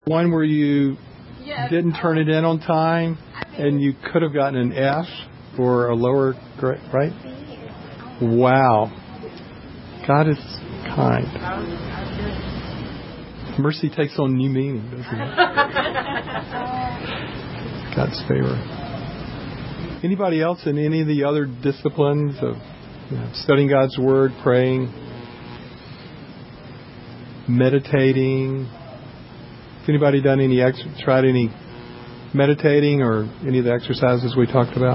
One where you didn't turn it in on time and you could have gotten an F for a lower grade, right? Wow. God is kind. Mercy takes on new meaning, doesn't it? God's favor. Anybody else in any of the other disciplines of studying God's Word, praying, meditating? Has anybody done tried any meditating or any of the exercises we talked about?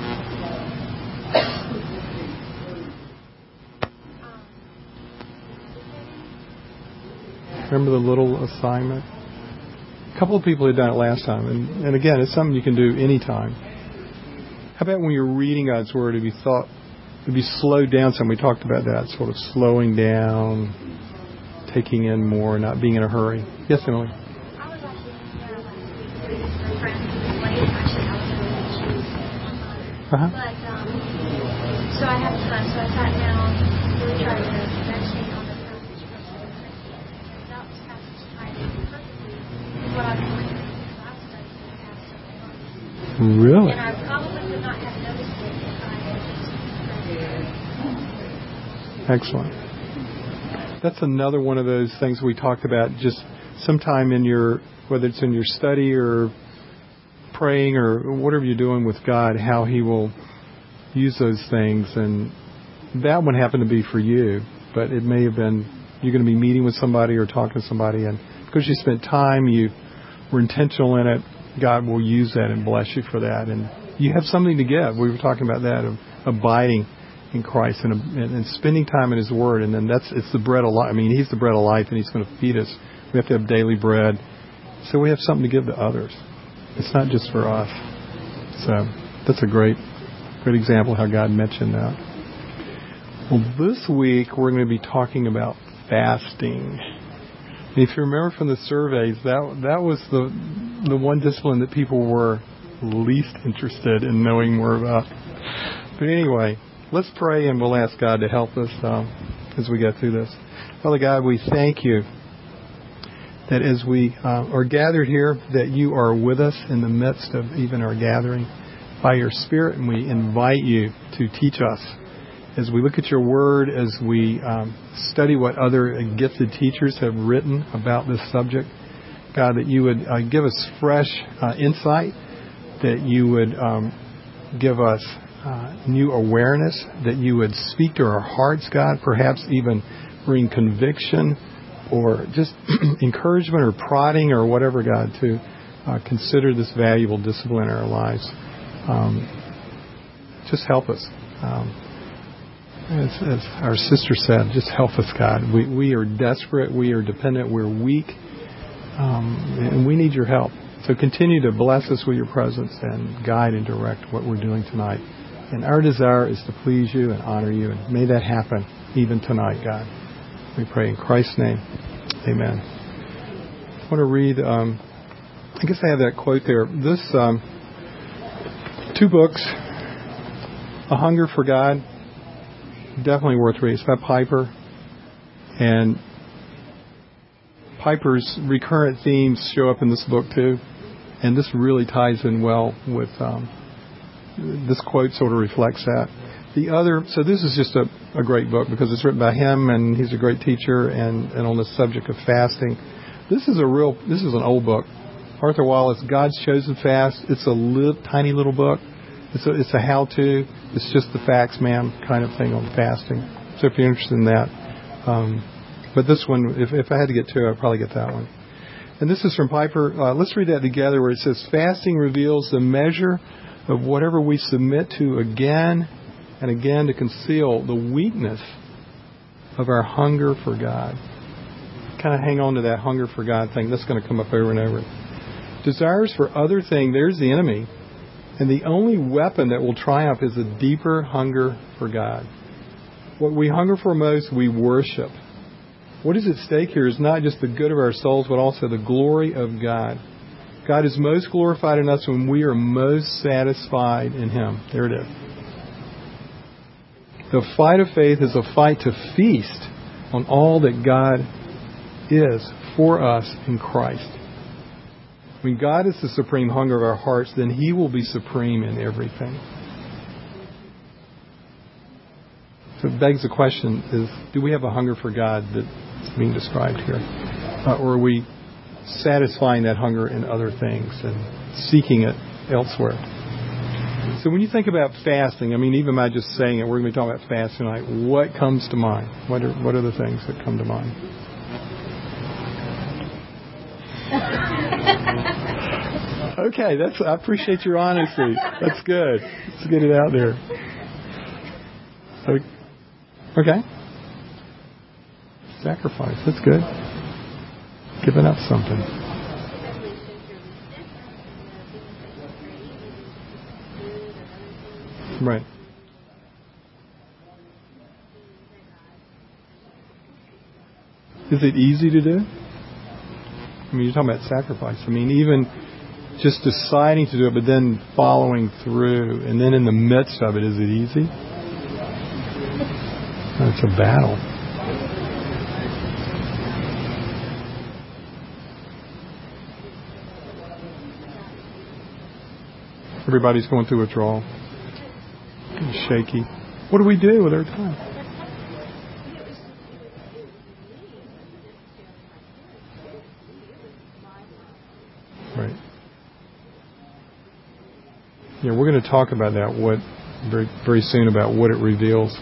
Remember the little assignment? A couple of people had done it last time, and again, it's something you can do anytime. How about when you're reading God's Word, if you slowed down some? We talked about that, sort of slowing down, taking in more, not being in a hurry. Yes, Emily? But, so I had time, so I sat down, really tried to meditate on the passage for a few minutes. And that passage tied in perfectly with what I've been reading in the last study for the past several months. Really? And I probably would not have noticed it if I had just Excellent. That's another one of those things we talked about just sometime in whether it's in your study or praying or whatever you're doing with God, how He will use those things. And that one happened to be for you, but it may have been you're going to be meeting with somebody or talking to somebody, and because you spent time, you were intentional in it, God will use that and bless you for that. And you have something to give. We were talking about that, of abiding in Christ and spending time in His Word. And then it's the bread of life. I mean, He's the bread of life, and He's going to feed us. We have to have daily bread. So we have something to give to others. It's not just for us. So that's a great example of how God mentioned that. Well, this week we're going to be talking about fasting. And if you remember from the surveys, that was the one discipline that people were least interested in knowing more about. But anyway, let's pray and we'll ask God to help us as we get through this. Father God, we thank You that as we are gathered here, that You are with us in the midst of even our gathering by Your Spirit, and we invite You to teach us as we look at Your Word, as we study what other gifted teachers have written about this subject. God, that You would give us fresh insight, that You would give us new awareness, that You would speak to our hearts, God, perhaps even bring conviction or just encouragement or prodding or whatever, God, to consider this valuable discipline in our lives. Just help us. As our sister said, just help us, God. We are desperate. We are dependent. We're weak. And we need Your help. So continue to bless us with Your presence and guide and direct what we're doing tonight. And our desire is to please You and honor You. And may that happen even tonight, God. We pray in Christ's name. Amen. I want to read, I guess I have that quote there. This, 2 books, A Hunger for God, definitely worth reading. It's by Piper. And Piper's recurrent themes show up in this book too. And this really ties in well with, this quote sort of reflects that. The other, so this is just a great book because it's written by him and he's a great teacher and on the subject of fasting. This is an old book. Arthur Wallis, God's Chosen Fast. It's a tiny little book. It's a how-to. It's just the facts, ma'am, kind of thing on fasting. So if you're interested in that. But this one, if I had to get 2, I'd probably get that one. And this is from Piper. Let's read that together where it says, fasting reveals the measure of whatever we submit to again and again to conceal the weakness of our hunger for God. Kind of hang on to that hunger for God thing. That's going to come up over and over. Desires for other things, there's the enemy. And the only weapon that will triumph is a deeper hunger for God. What we hunger for most, we worship. What is at stake here is not just the good of our souls, but also the glory of God. God is most glorified in us when we are most satisfied in Him. There it is. The fight of faith is a fight to feast on all that God is for us in Christ. When God is the supreme hunger of our hearts, then He will be supreme in everything. So it begs the question is, do we have a hunger for God that's being described here? Or are we satisfying that hunger in other things and seeking it elsewhere? So when you think about fasting, I mean, even by just saying it, we're going to be talking about fasting tonight. What comes to mind? What are the things that come to mind? Okay, I appreciate your honesty. That's good. Let's get it out there. Okay. Sacrifice. That's good. Giving up something. Right. Is it easy to do? I mean, you're talking about sacrifice. I mean, even just deciding to do it, but then following through, and then in the midst of it, is it easy? It's a battle. Everybody's going through withdrawal. It's shaky. What do we do with our time? Right. Yeah, we're going to talk about that very, very soon about what it reveals.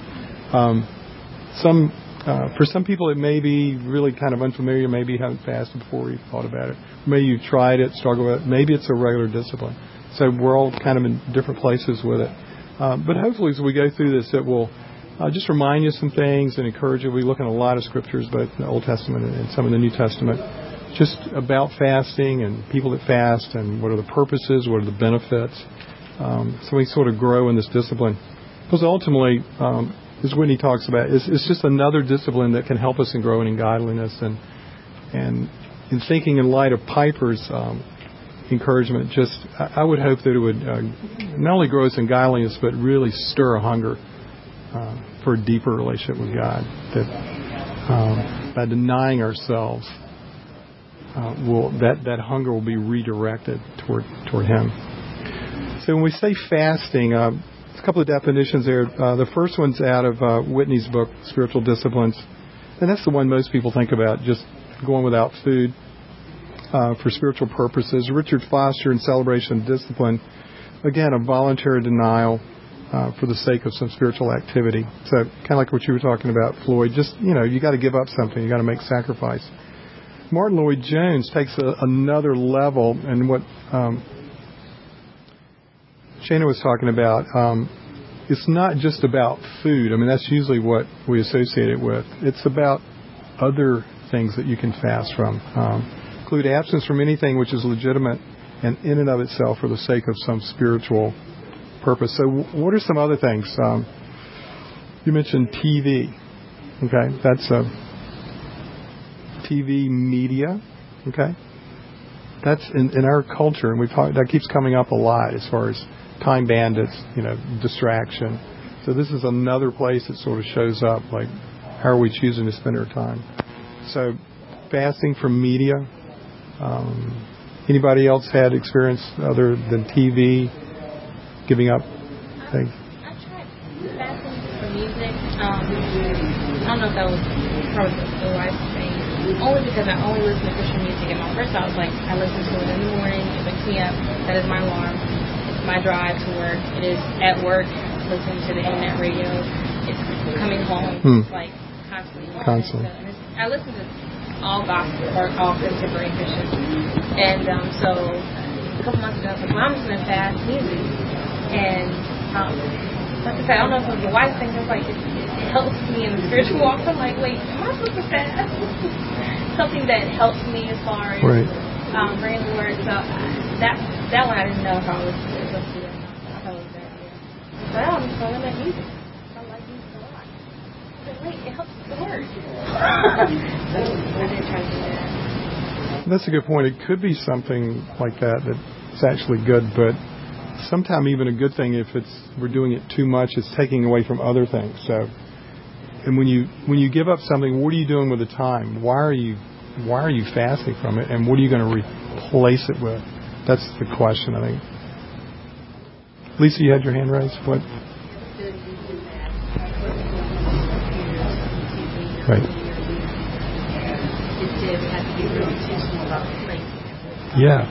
For some people, it may be really kind of unfamiliar. Maybe you haven't fasted before, you've thought about it. Maybe you've tried it, struggled with it. Maybe it's a regular discipline. So we're all kind of in different places with it. But hopefully as we go through this, it will just remind you some things and encourage you. We look at a lot of scriptures, both the Old Testament and some of the New Testament, just about fasting and people that fast and what are the purposes, what are the benefits. So we sort of grow in this discipline. Because ultimately, as Whitney talks about, it's just another discipline that can help us in growing in godliness. And in thinking in light of Piper's encouragement, I would hope that it would not only grow us in godliness, but really stir a hunger for a deeper relationship with God. That by denying ourselves, that hunger will be redirected toward Him. So when we say fasting, a couple of definitions there. The first one's out of Whitney's book, Spiritual Disciplines, and that's the one most people think about, just going without food for spiritual purposes. Richard Foster in Celebration of Discipline, again, a voluntary denial for the sake of some spiritual activity. So kind of like what you were talking about, Floyd, just, you got to give up something. You got to make sacrifice. Martin Lloyd-Jones takes another level, and what Shana was talking about, it's not just about food. I mean, that's usually what we associate it with. It's about other things that you can fast from. Include abstinence from anything which is legitimate and in and of itself for the sake of some spiritual purpose. So what are some other things? You mentioned TV. Okay, that's TV media. Okay, that's in our culture, and that keeps coming up a lot as far as time bandits, distraction. So this is another place that sort of shows up, like how are we choosing to spend our time? So fasting from media. Anybody else had experience other than TV, giving up things? I tried fasting from music. I don't know if that was part of the wise thing. Only because I only listen to Christian music. And at first I was like, I listen to it in the morning. It wakes me up. That is my alarm. It's my drive to work. It is at work, listening to the internet radio. It's coming home. It's like constantly. So, I listen to all gospel or all contemporary Christian. And so a couple months ago I was like, well, I'm just going to fast music. And like I said, I don't know if it was the wise thing. It's like it helps me in the spiritual walk. I'm like, wait, am I supposed to fast? Something that helps me as far as bringing the word. So that one I didn't know if I was supposed to do it. I thought it was a bad idea. But I'm just going to let music. I like music a lot. Wait, it helps the word. So I didn't try to do that. That's a good point. It could be something like that's actually good, but sometimes even a good thing if we're doing it too much, it's taking away from other things. So, and when you give up something, what are you doing with the time? Why are you fasting from it, and what are you going to replace it with? That's the question, I think. Lisa, you had your hand raised. What? Right. Yeah.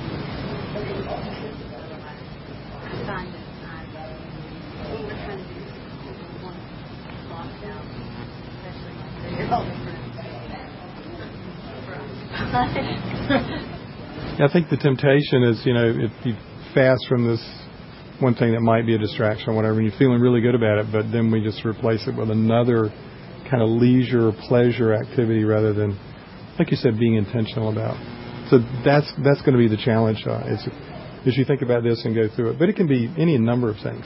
I think the temptation is, if you fast from this one thing that might be a distraction or whatever, and you're feeling really good about it, but then we just replace it with another kind of leisure, pleasure activity rather than, like you said, being intentional about. So that's going to be the challenge as you think about this and go through it. But it can be any number of things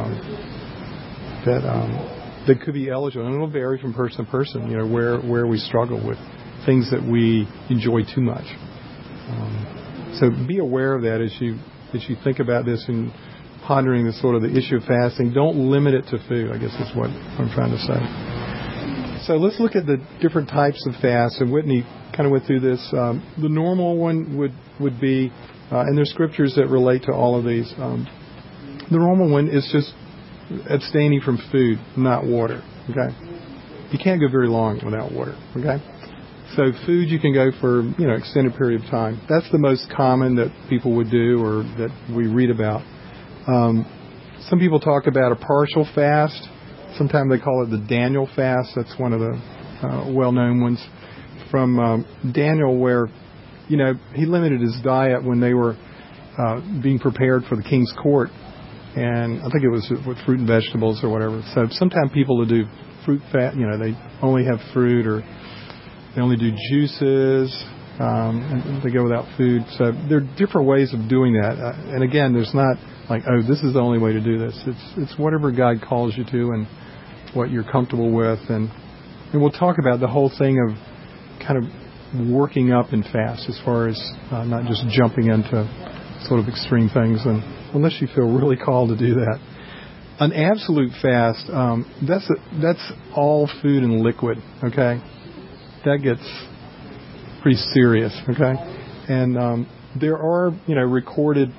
that could be eligible, and it'll vary from person to person. Where we struggle with things that we enjoy too much. So be aware of that as you think about this and pondering the sort of the issue of fasting. Don't limit it to food, I guess is what I'm trying to say. So let's look at the different types of fasts. And Whitney kind of went through this. The normal one would be, and there's scriptures that relate to all of these. The normal one is just abstaining from food, not water. Okay, you can't go very long without water. Okay. So food you can go for, extended period of time. That's the most common that people would do or that we read about. Some people talk about a partial fast. Sometimes they call it the Daniel fast. That's one of the well-known ones from Daniel where, he limited his diet when they were being prepared for the king's court. And I think it was with fruit and vegetables or whatever. So sometimes people will do fruit fast, they only have fruit or they only do juices, and they go without food. So there are different ways of doing that. And again, there's not like, this is the only way to do this. It's whatever God calls you to and what you're comfortable with. And we'll talk about the whole thing of kind of working up in fast as far as not just jumping into sort of extreme things, and unless you feel really called to do that. An absolute fast, that's all food and liquid, okay? That gets pretty serious, okay? And there are, recorded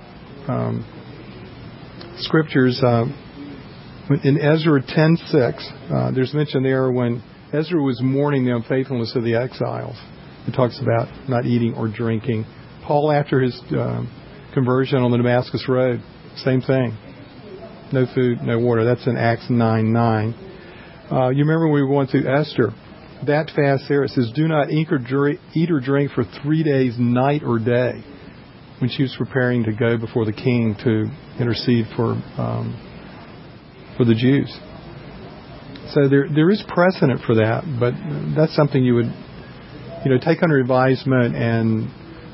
scriptures in Ezra 10:6. There's mention there when Ezra was mourning the unfaithfulness of the exiles. It talks about not eating or drinking. Paul, after his conversion on the Damascus Road, same thing. No food, no water. That's in Acts 9:9. You remember when we were going through Esther? That fast there, it says, do not eat or drink for 3 days, night or day, when she was preparing to go before the king to intercede for the Jews. So there is precedent for that, but that's something you would, take under advisement and,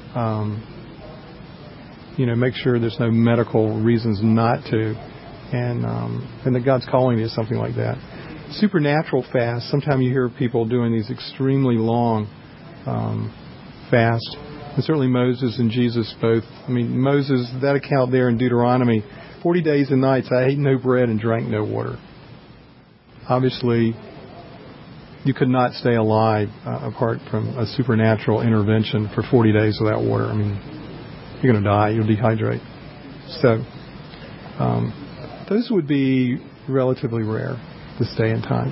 make sure there's no medical reasons not to, and that God's calling you to something like that. Supernatural fast. Sometimes you hear people doing these extremely long fasts. And certainly Moses and Jesus both. I mean, Moses, that account there in Deuteronomy, 40 days and nights, I ate no bread and drank no water. Obviously, you could not stay alive apart from a supernatural intervention for 40 days without water. I mean, you're going to die. You'll dehydrate. So, those would be relatively rare this day and time.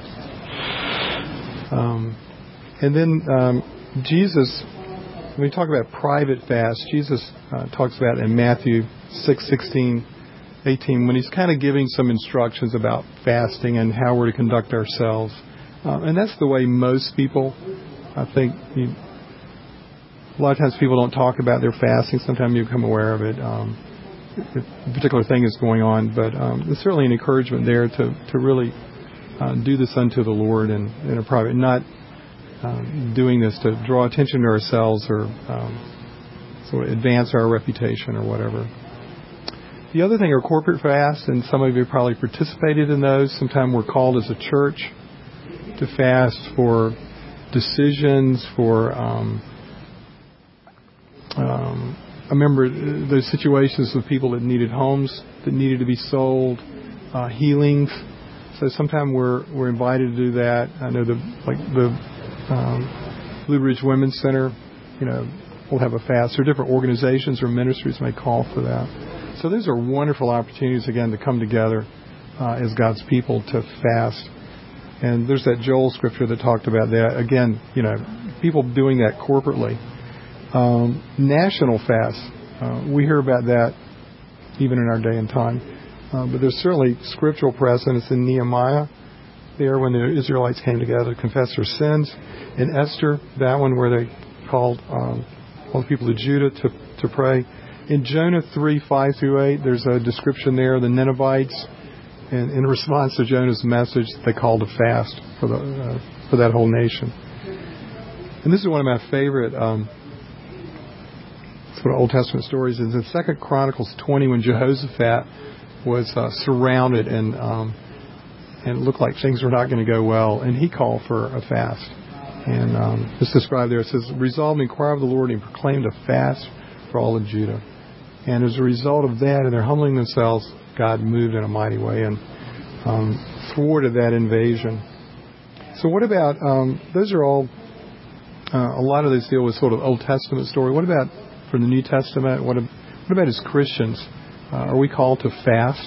And then Jesus, when we talk about private fast, Jesus talks about in Matthew 6:16, 18, when he's kind of giving some instructions about fasting and how we're to conduct ourselves. And that's the way most people, I think, a lot of times people don't talk about their fasting. Sometimes you become aware of it. If a particular thing is going on. But there's certainly an encouragement there to really do this unto the Lord in a private, not doing this to draw attention to ourselves or sort of advance our reputation or whatever. The other thing are corporate fasts, and some of you probably participated in those. Sometimes we're called as a church to fast for decisions, for I remember those situations with people that needed homes that needed to be sold, healings. So sometimes we're invited to do that. I know the Blue Ridge Women's Center, will have a fast, or different organizations or ministries may call for that. So those are wonderful opportunities, again, to come together as God's people to fast. And there's that Joel scripture that talked about that. Again, people doing that corporately. National fasts. We hear about that even in our day and time. But there's certainly scriptural precedence in Nehemiah there when the Israelites came together to confess their sins. In Esther, that one where they called all the people of Judah to pray. In Jonah 3:5-8, there's a description there, the Ninevites, and in response to Jonah's message, they called a fast for that whole nation. And this is one of my favorite sort of Old Testament stories. Is in 2 Chronicles 20 when Jehoshaphat was surrounded and it looked like things were not going to go well, and he called for a fast. And it's described there. It says, resolved to inquire of the Lord and proclaimed a fast for all of Judah. And as a result of that and their humbling themselves, God moved in a mighty way and thwarted that invasion. So what about, those are all, a lot of those deal with sort of Old Testament story. What about for the New Testament? What about as Christians? Are we called to fast?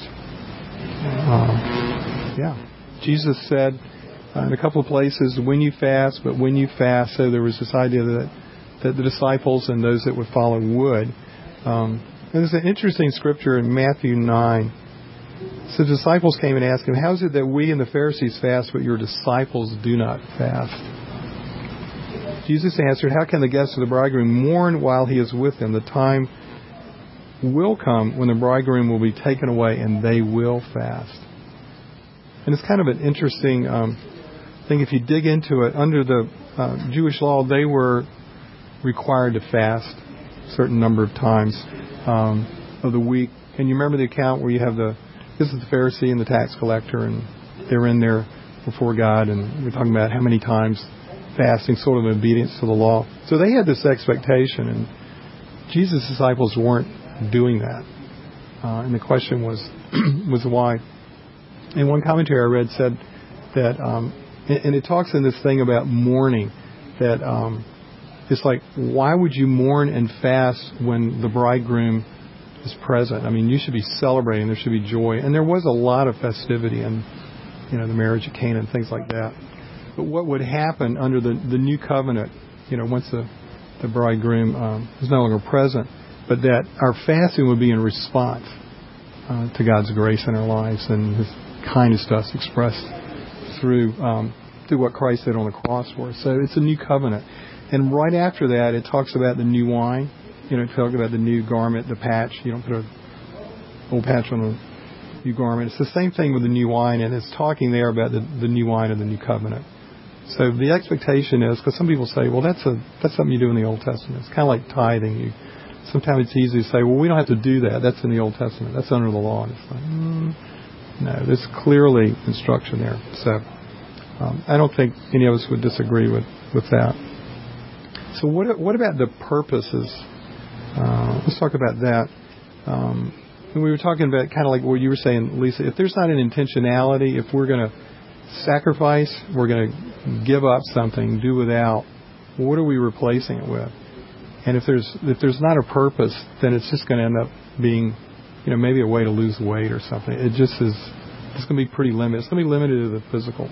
Yeah. Jesus said in a couple of places, when you fast, but when you fast. So there was this idea that the disciples and those that would follow would. And there's an interesting scripture in Matthew 9. So the disciples came and asked him, how is it that we and the Pharisees fast, but your disciples do not fast? Jesus answered, how can the guests of the bridegroom mourn while he is with them? The time will come when the bridegroom will be taken away and they will fast. And it's kind of an interesting thing if you dig into it. Under the Jewish law, they were required to fast a certain number of times of the week. And you remember the account where you have this is the Pharisee and the tax collector, and they're in there before God, and we're talking about how many times fasting, sort of obedience to the law. So they had this expectation, and Jesus' disciples weren't doing that. And the question was why. And one commentary I read said that, and it talks in this thing about mourning, that it's like, why would you mourn and fast when the bridegroom is present? I mean, you should be celebrating. There should be joy. And there was a lot of festivity in, the marriage of Cana and things like that. But what would happen under the new covenant, once the bridegroom is no longer present, but that our fasting would be in response to God's grace in our lives and His kindness to us expressed through what Christ did on the cross for us. So it's a new covenant. And right after that, it talks about the new wine. It talks about the new garment, the patch. You don't put an old patch on a new garment. It's the same thing with the new wine, and it's talking there about the new wine of the new covenant. So the expectation is, because some people say, well, that's something you do in the Old Testament. It's kind of like tithing. Sometimes it's easy to say, well, we don't have to do that. That's in the Old Testament. That's under the law. And it's like, no, there's clearly instruction there. So I don't think any of us would disagree with that. So what about the purposes? Let's talk about that. We were talking about kind of like what you were saying, Lisa. If there's not an intentionality, if we're going to sacrifice, we're going to give up something, do without, what are we replacing it with? And if there's not a purpose, then it's just going to end up being, maybe a way to lose weight or something. It just is. It's going to be pretty limited. It's going to be limited to the physical.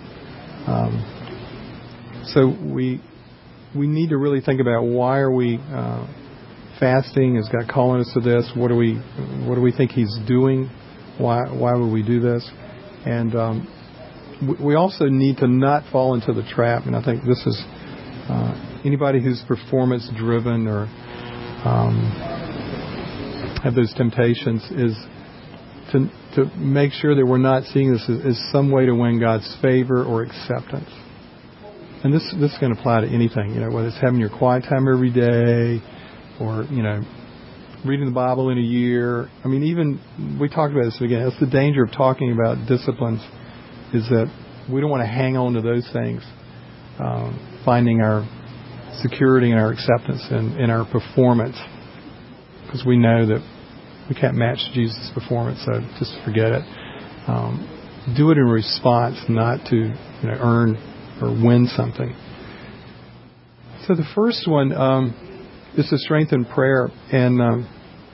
So we need to really think about, why are we fasting? Is God calling us to this? What do we think He's doing? Why would we do this? And we also need to not fall into the trap. And I think this is anybody who's performance driven or have those temptations is to make sure that we're not seeing this as some way to win God's favor or acceptance. And this is going to apply to anything, whether it's having your quiet time every day or, reading the Bible in a year. I mean, even, we talked about this again, that's the danger of talking about disciplines, is that we don't want to hang on to those things, finding our security and our acceptance in our performance, because we know that we can't match Jesus' performance, so just forget it. Do it in response, not to earn or win something. So the first one, is to strengthen prayer. And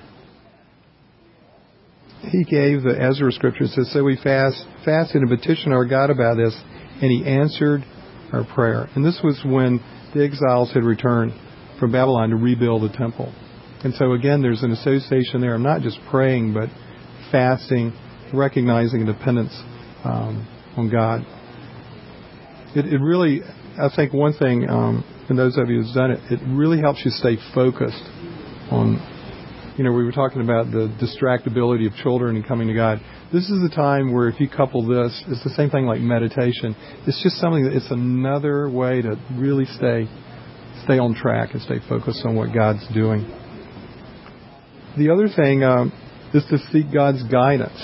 he gave the Ezra scripture. It says, so we fasted and petitioned our God about this, and he answered our prayer. And this was when the exiles had returned from Babylon to rebuild the temple. And so again, there's an association there of not just praying, but fasting, recognizing dependence on God. It really, I think one thing, and those of you who've done it, it really helps you stay focused on, we were talking about the distractibility of children and coming to God. This is the time where if you couple this, it's the same thing like meditation. It's just something that it's another way to really stay on track and stay focused on what God's doing. The other thing is to seek God's guidance.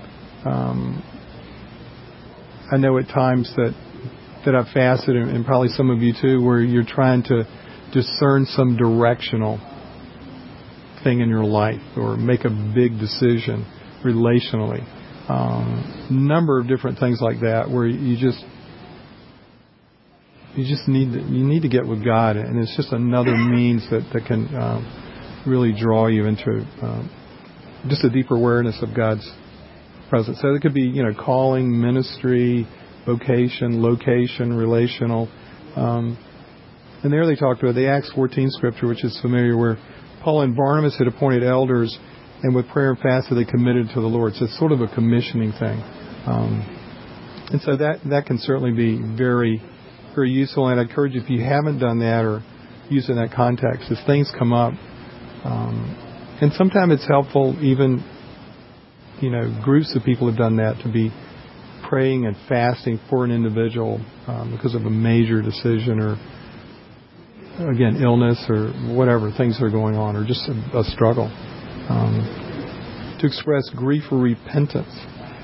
I know at times that I've fasted, and probably some of you too, where you're trying to discern some directional thing in your life or make a big decision relationally. Number of different things like that where you need to get with God, and it's just another means that can really draw you into just a deeper awareness of God's presence. So it could be, calling, ministry, vocation, location, relational. And there they talked about the Acts 14 scripture, which is familiar, where Paul and Barnabas had appointed elders, and with prayer and fasting they committed to the Lord. So it's sort of a commissioning thing. And so that can certainly be very, very useful. And I'd encourage you, if you haven't done that or used it in that context, as things come up, and sometimes it's helpful, even, groups of people have done that, to be praying and fasting for an individual because of a major decision or, again, illness or whatever, things that are going on, or just a struggle. To express grief or repentance.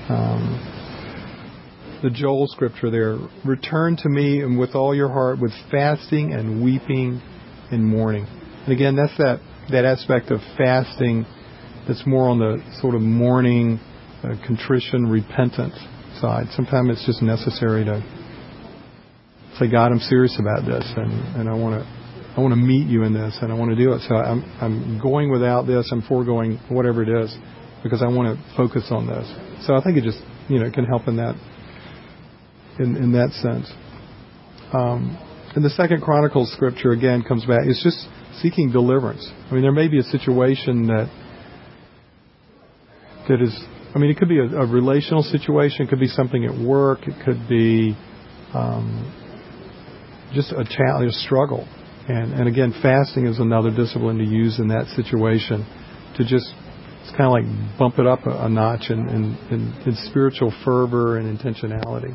The Joel scripture there, return to me and with all your heart, with fasting and weeping and mourning. And again, that's that aspect of fasting that's more on the sort of mourning, contrition, repentance side. Sometimes it's just necessary to say, God, I'm serious about this, and I want to meet you in this, and I want to do it. So I'm going without this. I'm foregoing whatever it is because I want to focus on this. So I think it just can help in that sense. And the 2 Chronicles scripture again comes back. It's just seeking deliverance. I mean, there may be a situation that is. I mean, it could be a relational situation. It could be something at work. It could be just a challenge, a struggle. And again, fasting is another discipline to use in that situation to just, it's kind of like bump it up a notch in spiritual fervor and intentionality.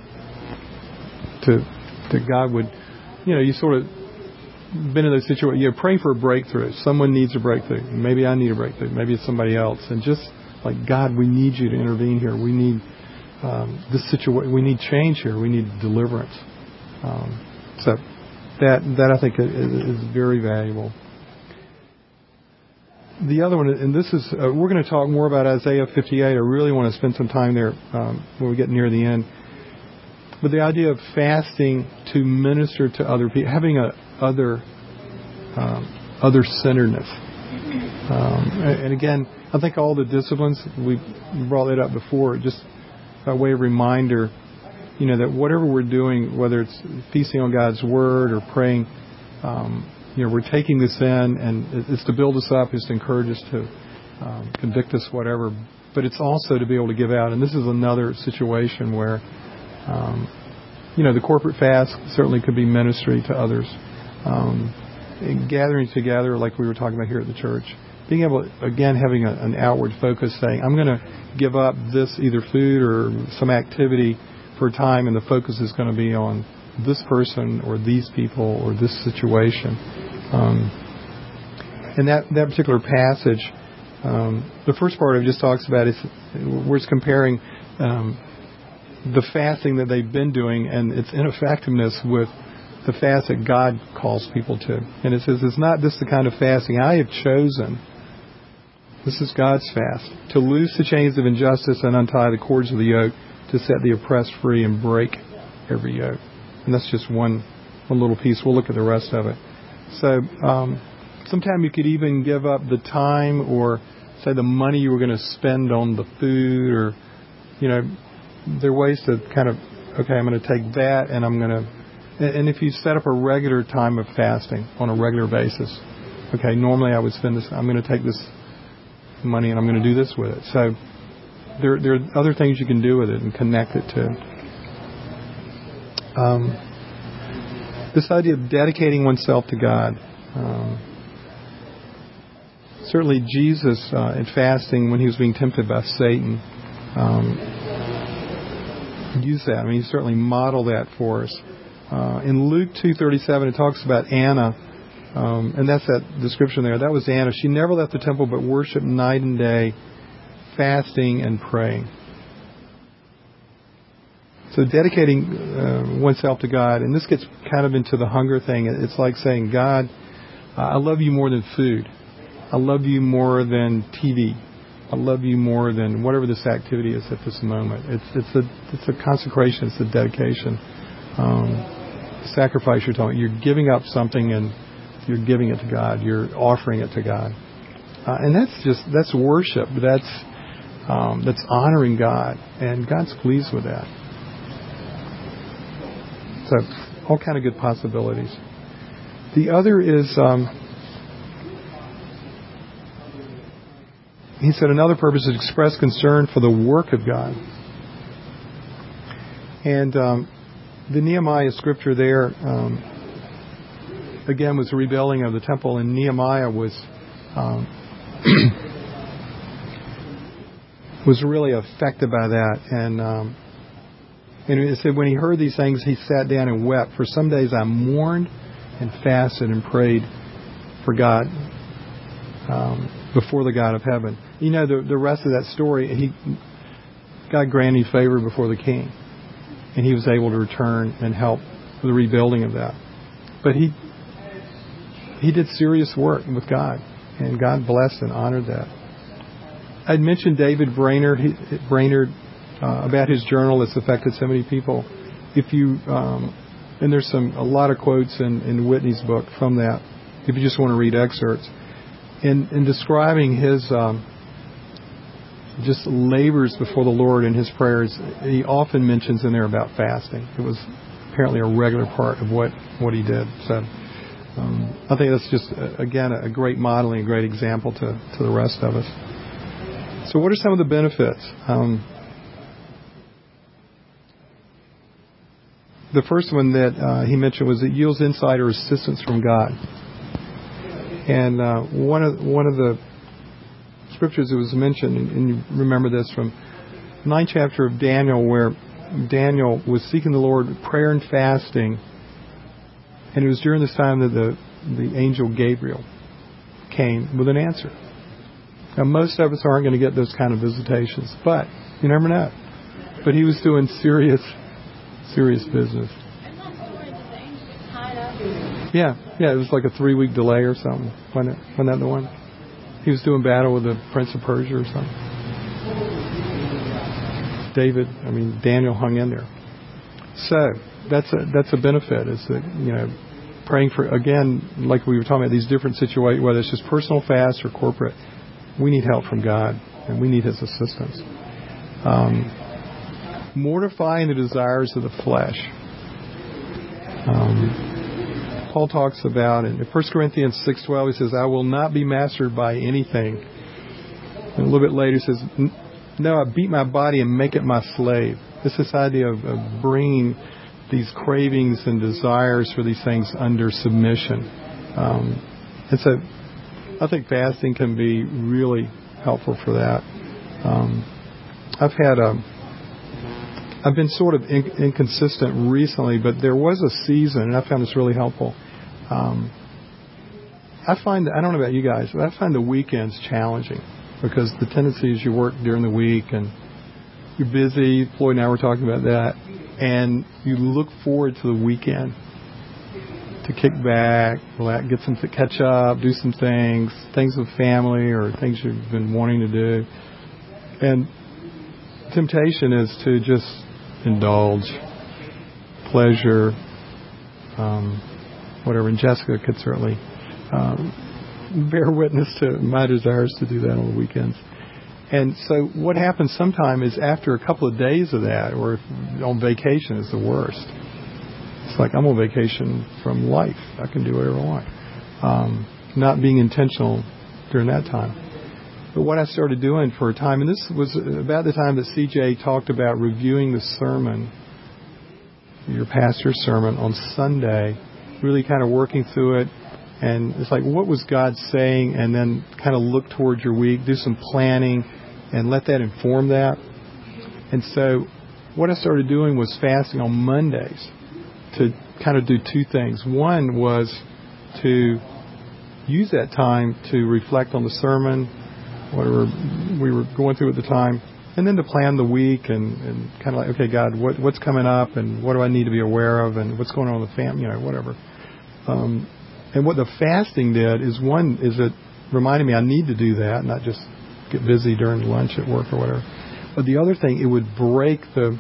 To God would, you sort of been in those situations, you're praying for a breakthrough. Someone needs a breakthrough. Maybe I need a breakthrough. Maybe it's somebody else. And just like, God, we need you to intervene here. We need this situation. We need change here. We need deliverance. So that I think is very valuable. The other one, and this is, we're going to talk more about Isaiah 58. I really want to spend some time there when we get near the end. But the idea of fasting to minister to other people, having other-centeredness. And again, I think all the disciplines, we brought that up before, just by way of reminder, that whatever we're doing, whether it's feasting on God's Word or praying, we're taking this in, and it's to build us up, it's to encourage us, to convict us, whatever. But it's also to be able to give out. And this is another situation where, the corporate fast certainly could be ministry to others. Gathering together, like we were talking about here at the church. Being able, again, having an outward focus, saying, I'm going to give up this, either food or some activity for a time, and the focus is going to be on this person or these people or this situation. And that particular passage, the first part of it just talks about is where it's comparing the fasting that they've been doing and its ineffectiveness with the fast that God calls people to. And it says, it's not this the kind of fasting I have chosen. This is God's fast. To loose the chains of injustice and untie the cords of the yoke, to set the oppressed free and break every yoke. And that's just one little piece. We'll look at the rest of it. So sometimes you could even give up the time or, say, the money you were going to spend on the food, or, there are ways to kind of, okay, I'm going to take that and I'm going to, and if you set up a regular time of fasting on a regular basis, okay, normally I would spend this, I'm going to take this money and I'm going to do this with it. So there are other things you can do with it and connect it to. This idea of dedicating oneself to God. Certainly Jesus, in fasting, when he was being tempted by Satan, used that. I mean, he certainly modeled that for us. In Luke 2:37, it talks about Anna, and that's that description there. That was Anna. She never left the temple but worshiped night and day, fasting and praying. So dedicating oneself to God, and this gets kind of into the hunger thing. It's like saying, God, I love you more than food. I love you more than TV. I love you more than whatever this activity is at this moment. It's a consecration. It's a dedication. Sacrifice you're talking. You're giving up something and you're giving it to God. You're offering it to God. And that's worship. That's honoring God. And God's pleased with that. So all kind of good possibilities. The other is, he said another purpose is to express concern for the work of God. And the Nehemiah scripture there, again, was the rebuilding of the temple, and Nehemiah was really affected by that. And it said when he heard these things, he sat down and wept. For some days I mourned and fasted and prayed for God, before the God of heaven. The rest of that story, God granted favor before the king, and he was able to return and help with the rebuilding of that. But he did serious work with God, and God blessed and honored that. I'd mentioned David Brainerd about his journal that's affected so many people. If you and there's a lot of quotes in Whitney's book from that, if you just want to read excerpts. In describing his just labors before the Lord in his prayers, he often mentions in there about fasting. It was apparently a regular part of what he did. So I think that's just, again, a great modeling, a great example to the rest of us. So what are some of the benefits? The first one that he mentioned was it yields insight or assistance from God. And one of the scriptures that was mentioned, and you remember this from 9th chapter of Daniel, where Daniel was seeking the Lord, prayer and fasting, and it was during this time that the angel Gabriel came with an answer. Now, most of us aren't going to get those kind of visitations, but you never know. But he was doing serious business. Yeah, it was like a 3-week delay or something. Wasn't that the one? He was doing battle with the Prince of Persia or something. Daniel hung in there. So that's a benefit. Is that praying for, again, like we were talking about, these different situations, whether it's just personal fast or corporate. We need help from God, and we need His assistance. Mortifying the desires of the flesh. Paul talks about in 1 Corinthians 6:12, he says, I will not be mastered by anything. And a little bit later he says, no, I beat my body and make it my slave. It's this idea of bringing these cravings and desires for these things under submission. And so I think fasting can be really helpful for that. I've been sort of inconsistent recently, but there was a season, and I found this really helpful. I don't know about you guys, but I find the weekends challenging because the tendency is you work during the week and you're busy. Floyd and I were talking about that. And you look forward to the weekend to kick back, get some to catch up, do some things with family or things you've been wanting to do. And temptation is to just indulge, pleasure, whatever. And Jessica could certainly bear witness to my desires to do that on the weekends. And so what happens sometime is after a couple of days of that, or if on vacation is the worst. It's like I'm on vacation from life. I can do whatever I want. Not being intentional during that time. But what I started doing for a time, and this was about the time that CJ talked about reviewing the sermon, your pastor's sermon on Sunday, really kind of working through it. And it's like, what was God saying? And then kind of look towards your week, do some planning, and let that inform that. And so what I started doing was fasting on Mondays to kind of do two things. One was to use that time to reflect on the sermon, whatever we were going through at the time, and then to plan the week and kind of like, okay, God, what's coming up, and what do I need to be aware of, and what's going on with the family, whatever. And what the fasting did is, one, is it reminded me I need to do that, not just get busy during lunch at work or whatever. But the other thing, it would break the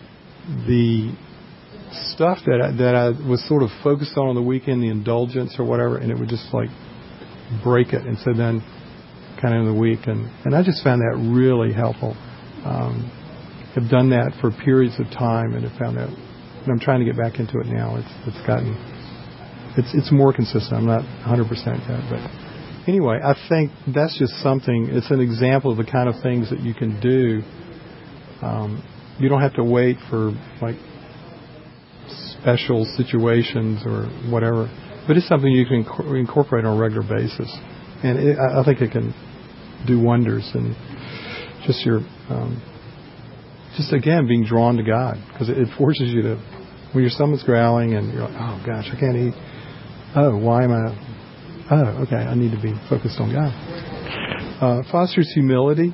stuff that I was sort of focused on the weekend, the indulgence or whatever, and it would just like break it. And so then kind of in the week, and I just found that really helpful. Have done that for periods of time and have found that, and I'm trying to get back into it now. It's more consistent. I'm not 100% yet, but anyway, I think that's just something. It's an example of the kind of things that you can do. You don't have to wait for like special situations or whatever, but it's something you can incorporate on a regular basis, and I think it can do wonders. And just just again being drawn to God, because it forces you to, when your stomach's growling and you're like, oh gosh, I can't eat. Oh, why am I? Oh, okay, I need to be focused on God. Fosters humility.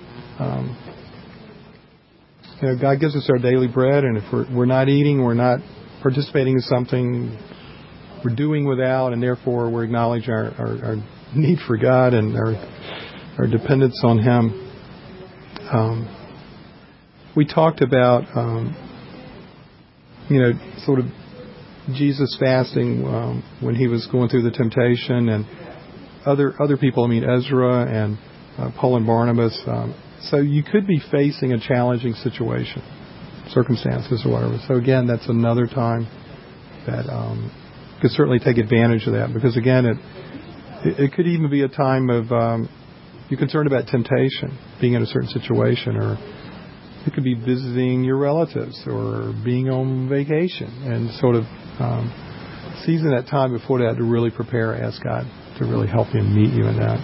God gives us our daily bread, and if we're not eating, we're not participating in something, we're doing without, and therefore we're acknowledging our need for God and our dependence on Him. We talked about, sort of Jesus fasting when he was going through the temptation, and other people. I mean, Ezra and Paul and Barnabas. So you could be facing a challenging situation, circumstances or whatever. So again, that's another time that could certainly take advantage of that, because again, it could even be a time of you're concerned about temptation, being in a certain situation, or it could be visiting your relatives or being on vacation, and sort of seizing that time before that to really prepare, ask God to really help you and meet you in that.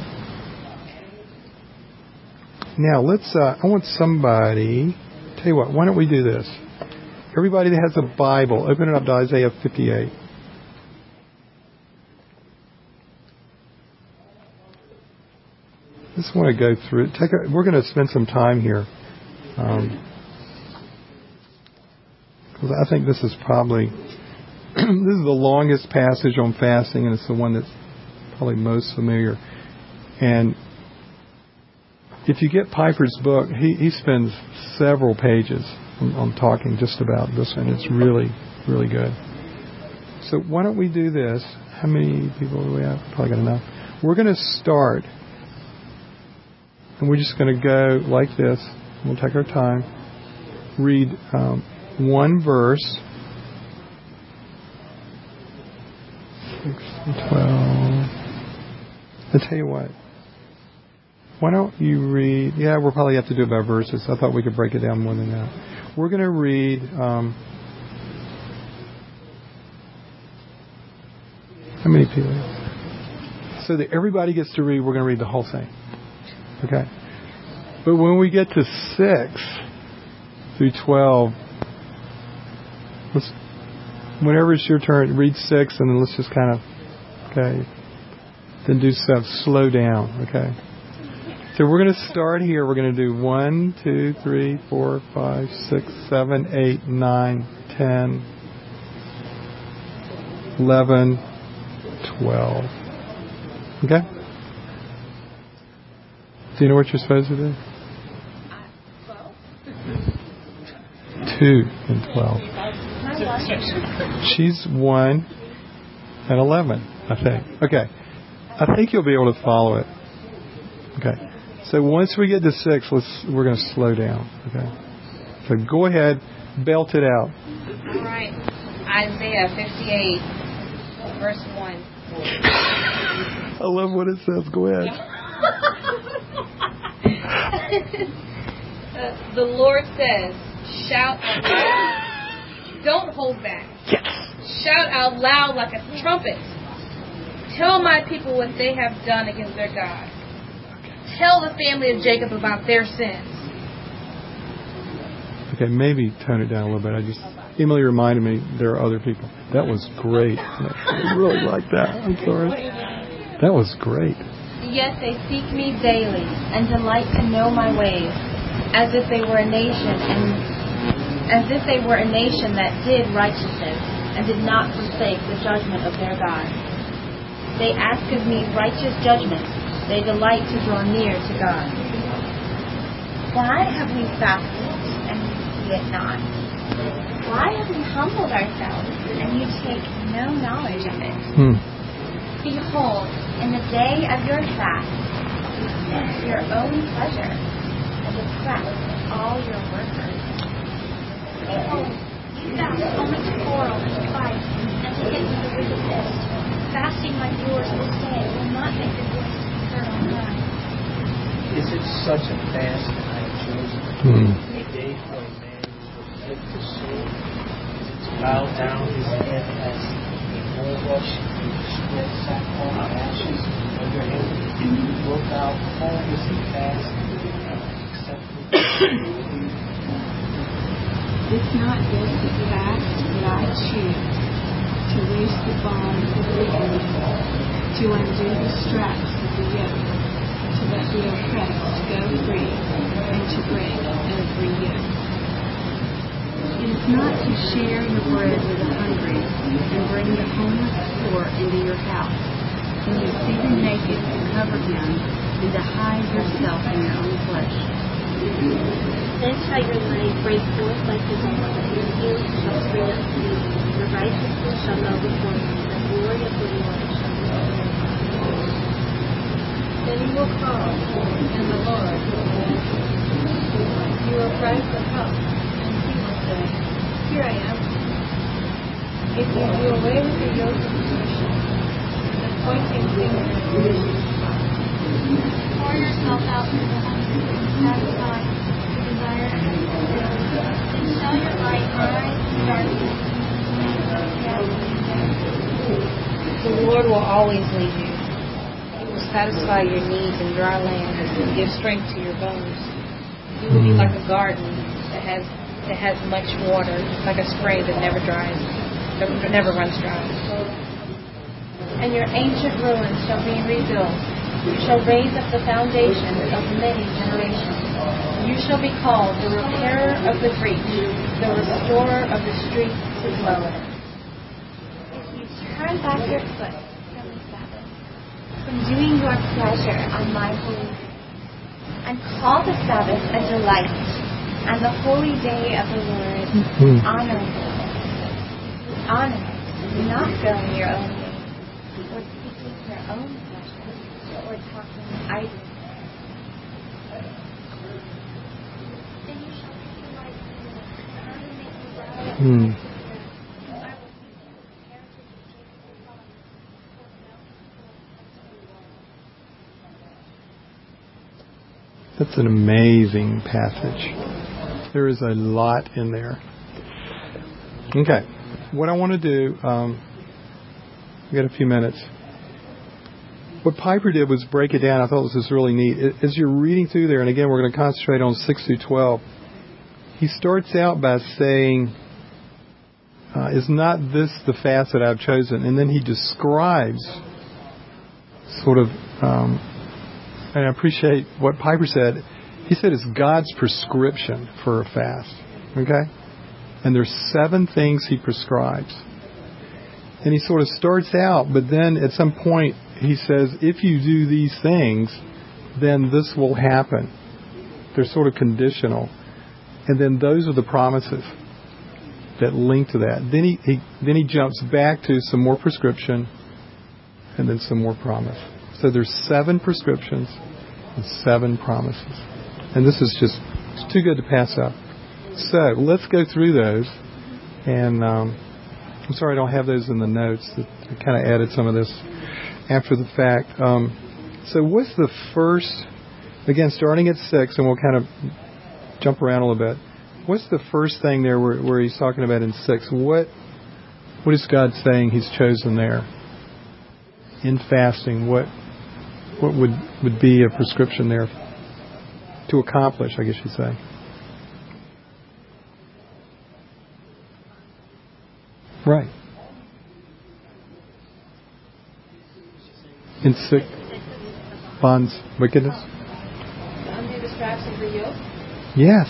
Now I want somebody, tell you what, why don't we do this? Everybody that has a Bible, open it up to Isaiah 58. I just want to go through it. We're going to spend some time here. Because I think this is probably this is the longest passage on fasting, and it's the one that's probably most familiar. And if you get Piper's book, he spends several pages on talking just about this, and it's really, really good. So why don't we do this? How many people do we have? Probably got enough. We're going to start, and we're just going to go like this. We'll take our time. Read one verse. 6 and 12. I'll tell you what. Why don't you read... Yeah, we'll probably have to do it by verses. I thought we could break it down more than that. We're going to read... how many people? So that everybody gets to read, we're going to read the whole thing. Okay? But when we get to 6 through 12, whenever it's your turn, read 6, and then let's just kind of, okay, then do stuff, slow down, okay? So we're going to start here. We're going to do 1, 2, 3, 4, 5, 6, 7, 8, 9, 10, 11, 12. Okay? Do you know what you're supposed to do? 2 and 12. She's 1 and 11, I think. Okay. I think you'll be able to follow it. Okay. So once we get to 6, we're going to slow down. Okay. So go ahead, belt it out. All right. Isaiah 58, verse 1. I love what it says. Go ahead. The Lord says, shout out loud. Don't hold back. Yes. Shout out loud like a trumpet. Tell my people what they have done against their God. Tell the family of Jacob about their sins. Okay, maybe tone it down a little bit. Emily reminded me there are other people. That was great. I really like that. I'm sorry. That was great. Yet they seek me daily and delight to know my ways, as if they were a nation that did righteousness and did not forsake the judgment of their God. They ask of me righteous judgments. They delight to draw near to God. Why have we fasted and you see it not? Why have we humbled ourselves and you take no knowledge of it? Behold, in the day of your fast, you seek your own pleasure and oppress all your workers. Behold, you fast only to quarrel and fight and to get into the wicked fist. Fasting like yours this day will not make your voice to be heard on high. Is it such a fast that I have chosen? A day for a man who will flip the sword? Is it to bow down his head as a bulrush and to spread sackcloth and ashes on your head? Wilt thou call this a fast acceptable? Is not this the fast that I choose? To loose the bonds of wickedness, to undo the straps of the yoke, to let the oppressed go free, and to break every yoke. It is not to share your bread with the hungry, and bring the homeless poor into your house, when you see the naked to cover him, and to hide yourself in your own flesh. Then shall your light break forth like the dawn, and your fields shall spring up seed. Your righteousness shall go before you, and the glory of the Lord shall be on your heart. Then you will call, and the Lord will answer. You will cry for help, and he will say, Here I am. If you do away with the yoke of oppression, the pointing finger of division, pour yourself out to the hungry, and satisfy the desire of the poor. Then shall your light rise in darkness. The Lord will always lead you. He will satisfy your needs in dry land and give strength to your bones. You will be like a garden that has much water, like a spring that never runs dry. And your ancient ruins shall be rebuilt. You shall raise up the foundations of many generations. You shall be called the repairer of the breach, the restorer of the streets to dwell in. If you turn back your foot from the Sabbath, from doing your pleasure on my holy day, and call the Sabbath a delight, and the holy day of the Lord honorable. Honor it, not going your own way, or seeking your own pleasure, or talking idly. Then you shall be like me, and I will make you bow and I will keep you. That's an amazing passage. There is a lot in there. Okay. What I want to do, we got a few minutes. What Piper did was break it down. I thought this was really neat. As you're reading through there, and again, we're going to concentrate on 6 through 12, he starts out by saying, is not this the fast that I've chosen? And then he describes sort of, and I appreciate what Piper said. He said it's God's prescription for a fast. Okay? And there's 7 things he prescribes. And he sort of starts out, but then at some point he says, if you do these things, then this will happen. They're sort of conditional. And then those are the promises that link to that. Then he jumps back to some more prescription and then some more promise. So there's 7 prescriptions and 7 promises. And this is just it's too good to pass up. So let's go through those. And I'm sorry I don't have those in the notes. I kind of added some of this after the fact. So what's the first, again, starting at 6, and we'll kind of jump around a little bit. What's the first thing there where he's talking about in 6? What is God saying he's chosen there? In fasting, what would be a prescription there to accomplish, I guess you'd say? Right. In 6, bonds wickedness. Undo the straps of the yoke. Yes.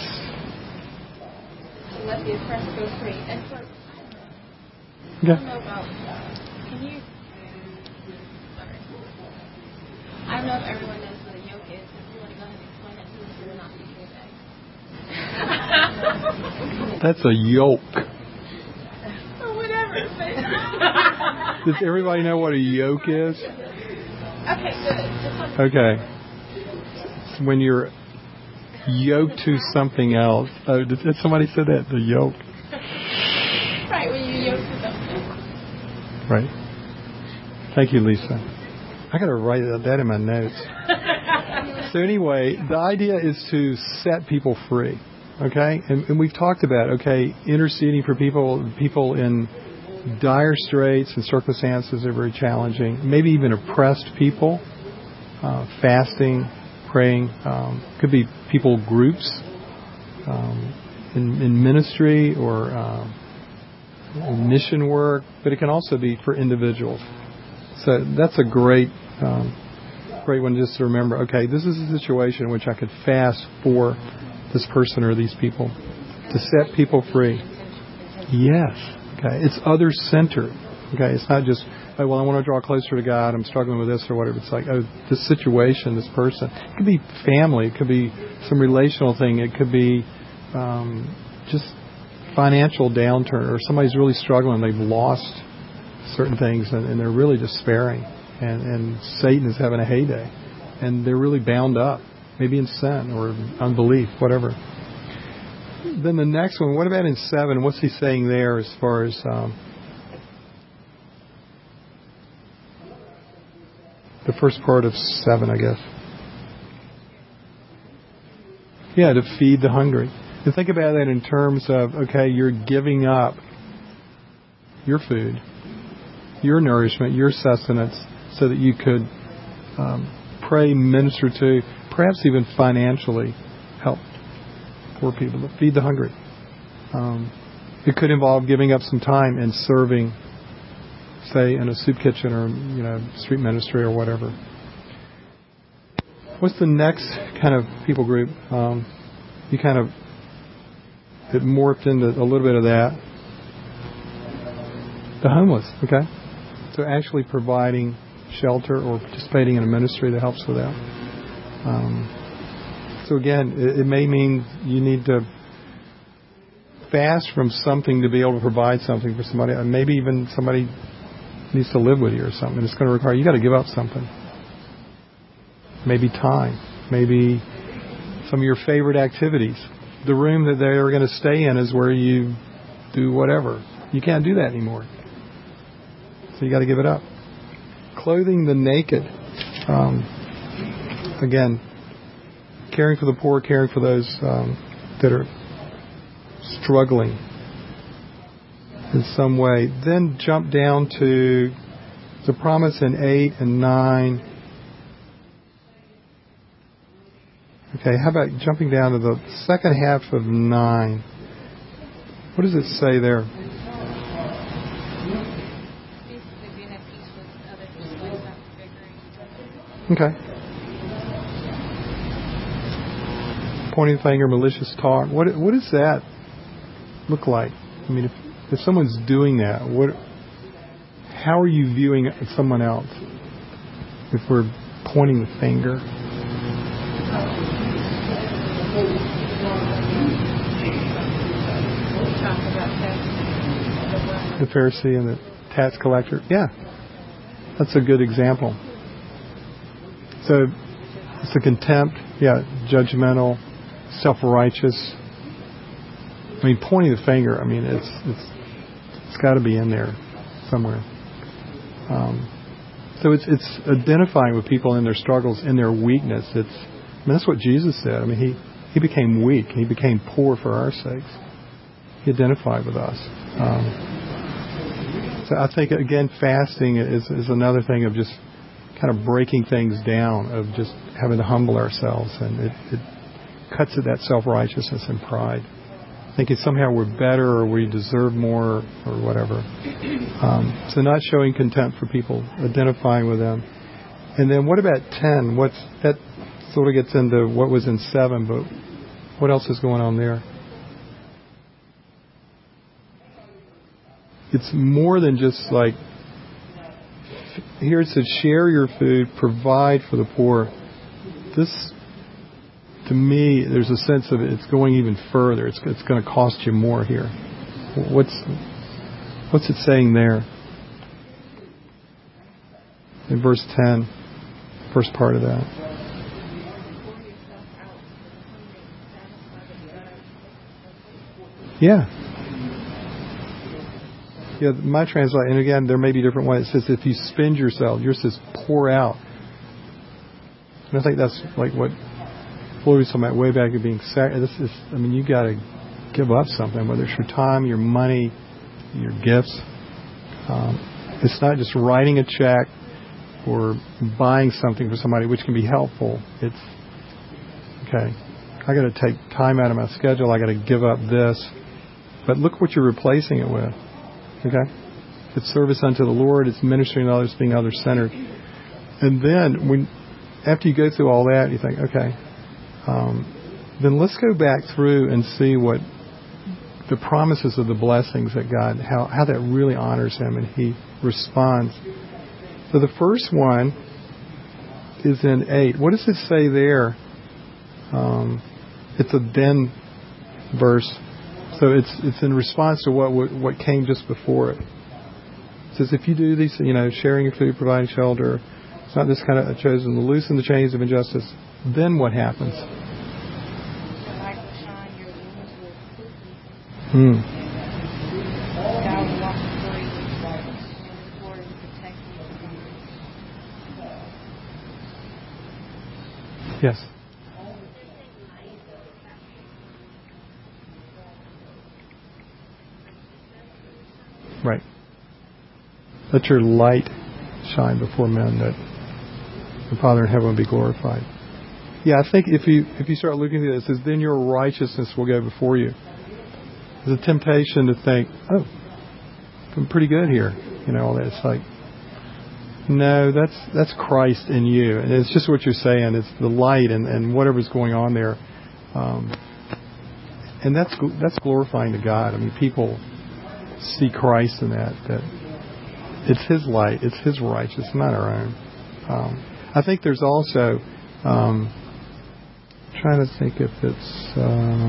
Let the oppressed go free. And for Okay. I don't know about. Can you? Sorry. I don't know if everyone knows what a yoke is. If you want to go ahead and explain it to us, we're not teaching today. That's a yoke. Or whatever. Does everybody know what a yoke is? Okay, good. Okay. It's when you're yoked to something else. Oh, did somebody say that? The yoke. Right, when you yoke to something. Right. Thank you, Lisa. I got to write that in my notes. So anyway, the idea is to set people free. Okay? And we've talked about, interceding for people in dire straits and circumstances that are very challenging, maybe even oppressed people, fasting, praying. Could be people groups in ministry or in mission work, but it can also be for individuals. So that's a great one just to remember. Okay, this is a situation in which I could fast for this person or these people to set people free. Yes. Okay, it's other-centered. Okay, it's not just, I want to draw closer to God, I'm struggling with this or whatever. It's like, this situation, this person. It could be family. It could be some relational thing. It could be just financial downturn, or somebody's really struggling. They've lost certain things, and they're really despairing. And Satan is having a heyday. And they're really bound up, maybe in sin or unbelief, whatever. Then the next one, what about in 7? What's he saying there as far as the first part of 7, I guess? Yeah, to feed the hungry. And think about that in terms of, you're giving up your food, your nourishment, your sustenance, so that you could pray, minister to, perhaps even financially help poor people, to feed the hungry. It could involve giving up some time and serving, say, in a soup kitchen or street ministry or whatever. What's the next kind of people group? It morphed into a little bit of that. The homeless. Okay, so actually providing shelter or participating in a ministry that helps with that. So again, it may mean you need to fast from something to be able to provide something for somebody. Maybe even somebody needs to live with you or something. It's going to require, you got to give up something. Maybe time. Maybe some of your favorite activities. The room that they're going to stay in is where you do whatever. You can't do that anymore. So you got to give it up. Clothing the naked. Again, caring for the poor, caring for those that are struggling in some way. Then jump down to the promise in 8 and 9. Okay, how about jumping down to the second half of 9? What does it say there? Okay. Pointing finger, malicious talk. What does that look like? I mean, if someone's doing that, how are you viewing someone else? If we're pointing the finger. The Pharisee and the tax collector. Yeah, that's a good example. So it's the contempt, judgmental, self-righteous. I mean, pointing the finger. I mean, it's got to be in there somewhere. So it's identifying with people in their struggles, in their weakness. That's what Jesus said. I mean, he became weak. He became poor for our sakes. He identified with us. So I think, again, fasting is another thing of just kind of breaking things down, of just having to humble ourselves, and it cuts at that self-righteousness and pride, thinking somehow we're better or we deserve more or whatever. So not showing contempt for people, identifying with them. And then what about 10? That sort of gets into what was in 7, but what else is going on there? It's more than just like, here it says, share your food, provide for the poor. This, to me, there's a sense of it's going even further. It's going to cost you more here. What's it saying there? In verse 10, first part of that. Yeah. Yeah, my translation, and again, there may be different ways. It says, if you spend yourself, yours says, pour out. And I think that's like what Floyd was talking about way back at being you got to give up something, whether it's your time, your money, your gifts. It's not just writing a check or buying something for somebody, which can be helpful. It's, okay, I got to take time out of my schedule. I got to give up this. But look what you're replacing it with. Okay? It's service unto the Lord. It's ministering to others, being other-centered. And then, after you go through all that, you think, okay, then let's go back through and see what the promises of the blessings that God, how that really honors Him, and He responds. So the first one is in 8. What does it say there? It's a then verse. So it's in response to what came just before it. It says, if you do these, sharing your food, providing shelter, it's not this kind of chosen to loosen the chains of injustice, then what happens? Yes. Right. Let your light shine before men, that the Father in heaven will be glorified. Yeah, I think if you start looking at it, it says, then your righteousness will go before you. There's a temptation to think, oh, I'm pretty good here. All that. It's like, no, that's Christ in you. And it's just what you're saying. It's the light and whatever's going on there. And that's glorifying to God. I mean, people see Christ in that it's His light, it's His righteousness, not our own. I think there's also, trying to think if it's,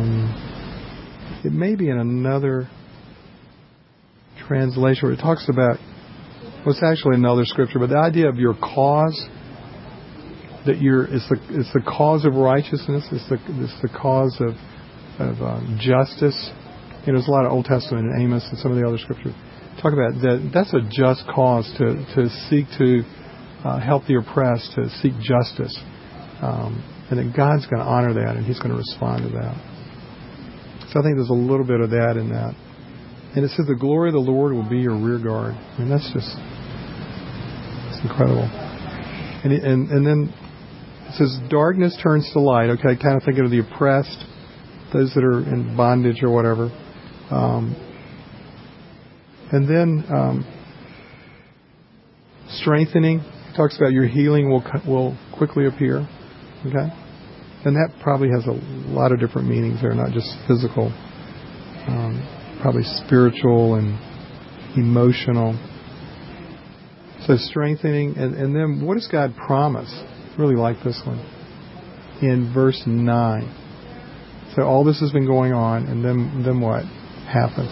it may be in another translation where it talks about, well, it's actually another scripture, but the idea of your cause, that it's the cause of righteousness, it's the cause of justice. There's a lot of Old Testament in Amos and some of the other scriptures talk about that. That's a just cause to seek to help the oppressed, to seek justice, and that God's going to honor that and He's going to respond to that. So I think there's a little bit of that in that. And it says the glory of the Lord will be your rear guard. I mean, it's incredible. And then it says darkness turns to light. Okay, kind of thinking of the oppressed, those that are in bondage or whatever. And then strengthening. He talks about your healing will quickly appear. Okay, and that probably has a lot of different meanings there, not just physical. Probably spiritual and emotional. So strengthening, and then what does God promise? I really like this one. In verse 9. So all this has been going on, and then what happens?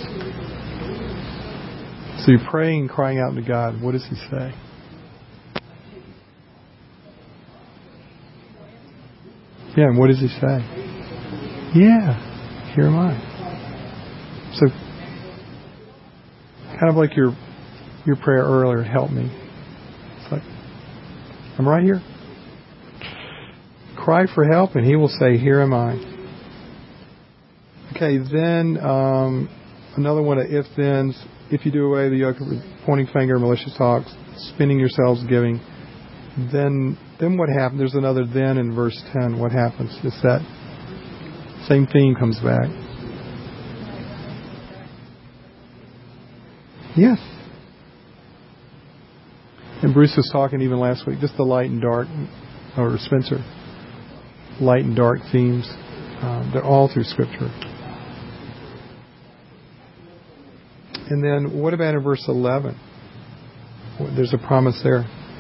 So you're praying and crying out to God. What does He say? Yeah, and what does he say? Yeah, here am I. So, kind of like your prayer earlier, help me. It's like, I'm right here. Cry for help, and he will say, here am I. Okay, then another one of if-thens. If you do away the yoke of pointing finger, malicious talks, spinning yourselves, giving, then what happens? There's another then in verse 10. What happens? It's that same theme comes back. Yes. And Bruce was talking even last week, just the light and dark, or Spencer, light and dark themes. They're all through Scripture. And then what about in verse 11? There's a promise there.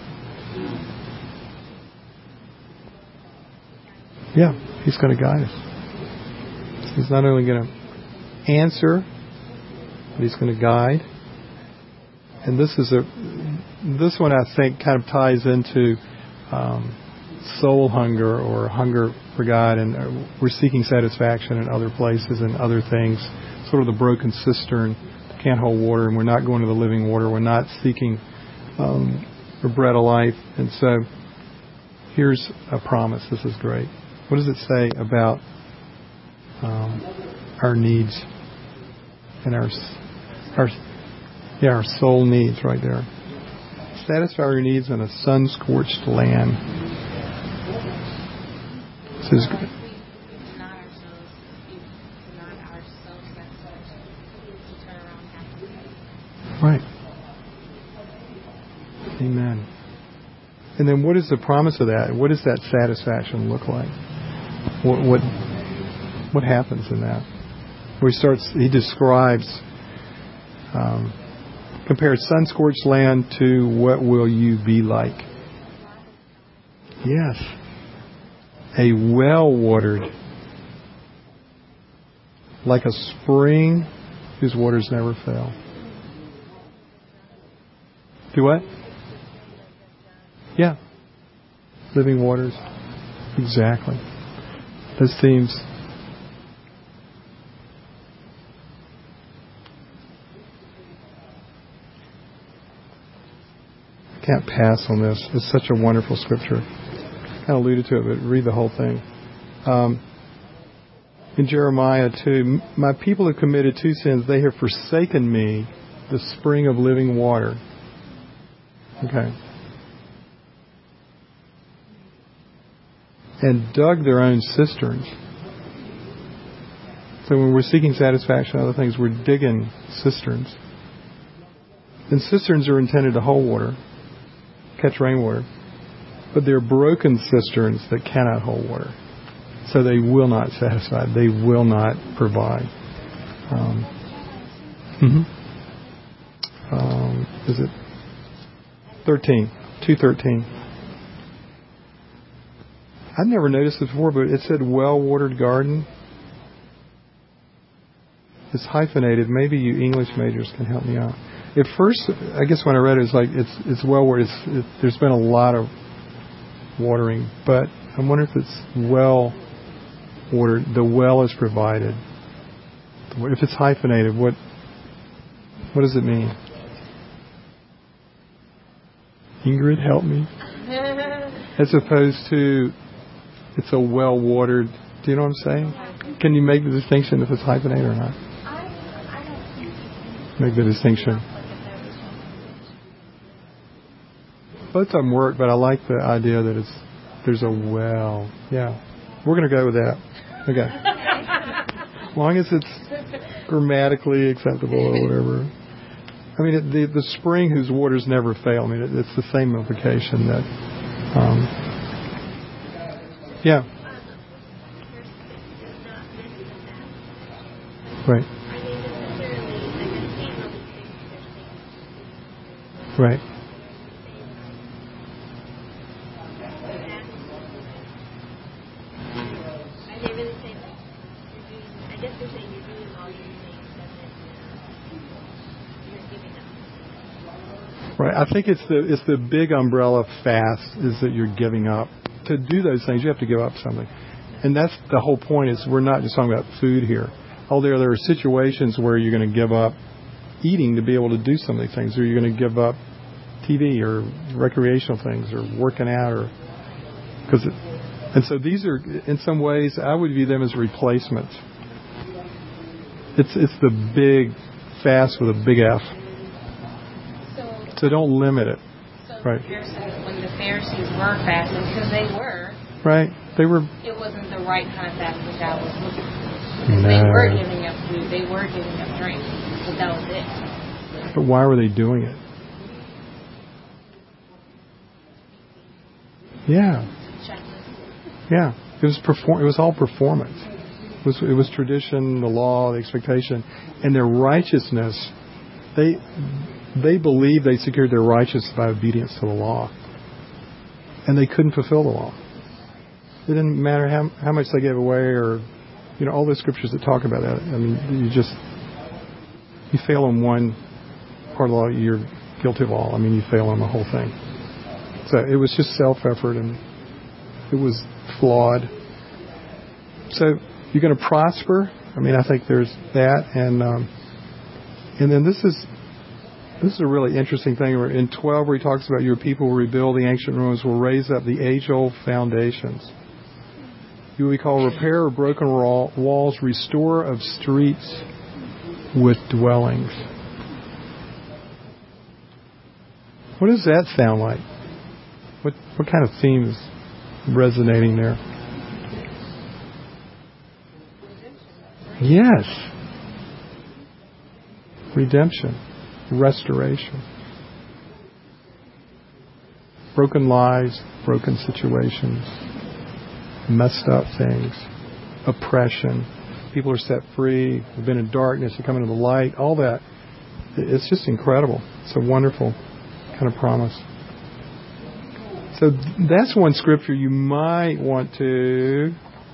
Yeah, he's going to guide us. He's not only going to answer, but he's going to guide. And this one I think kind of ties into soul hunger or hunger for God, and we're seeking satisfaction in other places and other things. Sort of the broken cistern that can't hold water, and we're not going to the living water. We're not seeking the bread of life. And so here's a promise. This is great. What does it say about our needs and our soul needs right there? Satisfy your needs in a sun-scorched land. This is good. Right. Amen. And then what is the promise of that? What does that satisfaction look like? What happens in that? Where he describes, compares sun-scorched land to what will you be like? Yes. A well-watered, like a spring whose waters never fail. Do what? Yeah. Living waters. Exactly. Those themes. I can't pass on this. It's such a wonderful scripture. I kind of alluded to it, but read the whole thing. In Jeremiah 2, my people have committed two sins. They have forsaken me, the spring of living water. Okay. And dug their own cisterns. So when we're seeking satisfaction in other things, we're digging cisterns. And cisterns are intended to hold water, catch rainwater. But they're broken cisterns that cannot hold water. So they will not satisfy. They will not provide. Is it 13? 2:13. I've never noticed this before, but it said well-watered garden. It's hyphenated. Maybe you English majors can help me out. At first, I guess when I read it, it's like it's well-watered. There's been a lot of watering, but I wonder if it's well-watered. The well is provided. If it's hyphenated, what does it mean? Ingrid, help me. As opposed to, it's a well-watered. Do you know what I'm saying? Can you make the distinction if it's hyphenated or not? I don't think you can Make the distinction. Both of them work, but I like the idea that there's a well. Yeah. We're going to go with that. Okay. As long as it's grammatically acceptable or whatever. I mean, the spring whose waters never fail. I mean, it's the same implication that, yeah. Right. Right. Right. I think it's the big umbrella fast is that you're giving up. To do those things, you have to give up something. And that's the whole point, is we're not just talking about food here. Although there are situations where you're going to give up eating to be able to do some of these things, or you're going to give up TV or recreational things or working out, or and so these are, in some ways, I would view them as replacements. It's the big fast with a big F. So don't limit it. So right. When the Pharisees were fasting, because they were. Right. They were. It wasn't the right kind of fast that God was looking for. Because they were giving up food, they were giving up drink, but that was it. But why were they doing it? Yeah. Yeah. It was all performance. It was tradition, the law, the expectation, and their righteousness. They believed they secured their righteousness by obedience to the law, and they couldn't fulfill the law. It didn't matter how much they gave away, or all the scriptures that talk about that. I mean, you fail on one part of the law, you're guilty of all. I mean, you fail on the whole thing. So it was just self-effort, and it was flawed. So you're going to prosper. I mean, I think there's that, and then this is a really interesting thing. Where in 12, where he talks about your people will rebuild the ancient ruins, will raise up the age-old foundations. You we call repair of broken walls, restore of streets with dwellings. What does that sound like? What kind of theme is resonating there? Yes. Redemption. Restoration. Broken lives, broken situations, messed up things, oppression. People are set free, have been in darkness, they come into the light, all that. It's just incredible. It's a wonderful kind of promise. So that's one scripture you might want to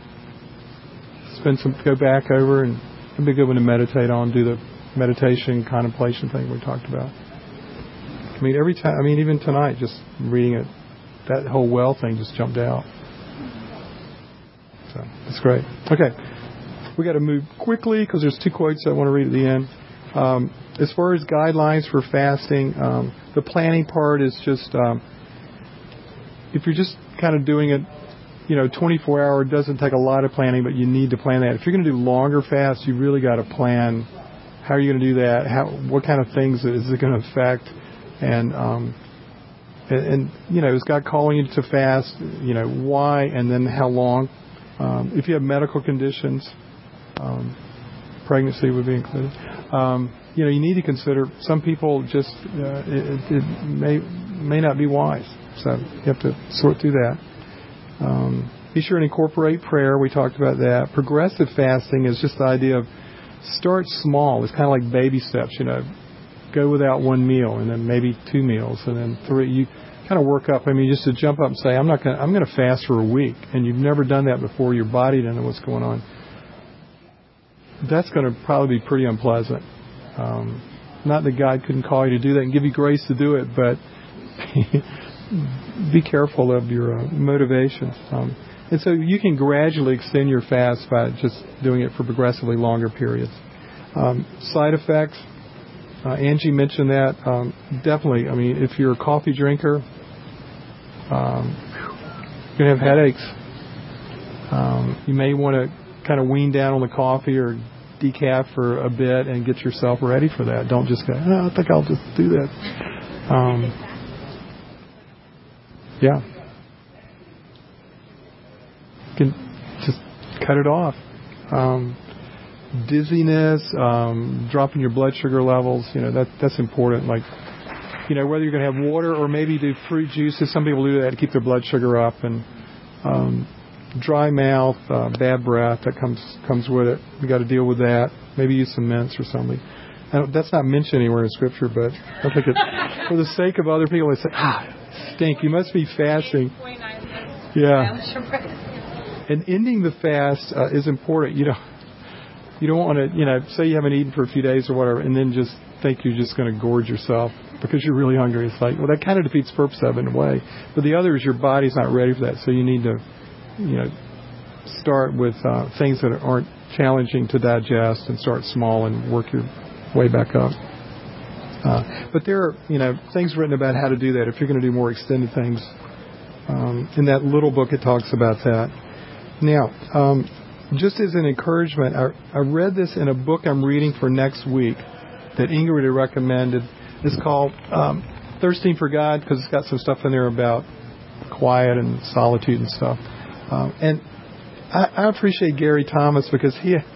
go back over, and it'd be a good one to meditate on, do the meditation, contemplation thing we talked about. I mean, every time, even tonight, just reading it, that whole well thing just jumped out. So, that's great. Okay. We got to move quickly because there's 2 quotes I want to read at the end. As far as guidelines for fasting, the planning part is just, if you're just kind of doing it, 24-hour, doesn't take a lot of planning, but you need to plan that. If you're going to do longer fasts, you really got to plan how are you going to do that, what kind of things is it going to affect, and is God calling you to fast, why, and then how long. If you have medical conditions, pregnancy would be included. You need to consider, some people just, it may not be wise. So you have to sort through that. Be sure and incorporate prayer. We talked about that. Progressive fasting is just the idea of start small. It's kind of like baby steps, Go without 1 meal, and then maybe 2 meals, and then 3. You kind of work up. Just to jump up and say, I'm going to fast for a week, and you've never done that before. Your body doesn't know what's going on. That's going to probably be pretty unpleasant. Not that God couldn't call you to do that and give you grace to do it, but be careful of your motivations. And so you can gradually extend your fast by just doing it for progressively longer periods. Side effects, Angie mentioned that. Definitely, if you're a coffee drinker, you're going to have headaches. You may want to kind of wean down on the coffee or decaf for a bit and get yourself ready for that. Don't just go, I think I'll just do that. Yeah. You can just cut it off. Dizziness, dropping your blood sugar levels, that's important. Like, whether you're going to have water or maybe do fruit juices. Some people do that to keep their blood sugar up. And dry mouth, bad breath, that comes with it. You got to deal with that. Maybe use some mints or something. That's not mentioned anywhere in Scripture, but I think for the sake of other people, they say, stink, you must be fasting. Yeah. And ending the fast is important. You don't want to, say you haven't eaten for a few days or whatever, and then just think you're just going to gorge yourself because you're really hungry. It's like, well, that kind of defeats the purpose of it in a way. But the other is your body's not ready for that, so you need to, start with things that aren't challenging to digest and start small and work your way back up. But there are, things written about how to do that if you're going to do more extended things. In that little book, it talks about that. Now, just as an encouragement, I read this in a book I'm reading for next week that Ingrid had recommended. It's called Thirsting for God, because it's got some stuff in there about quiet and solitude and stuff. And I appreciate Gary Thomas because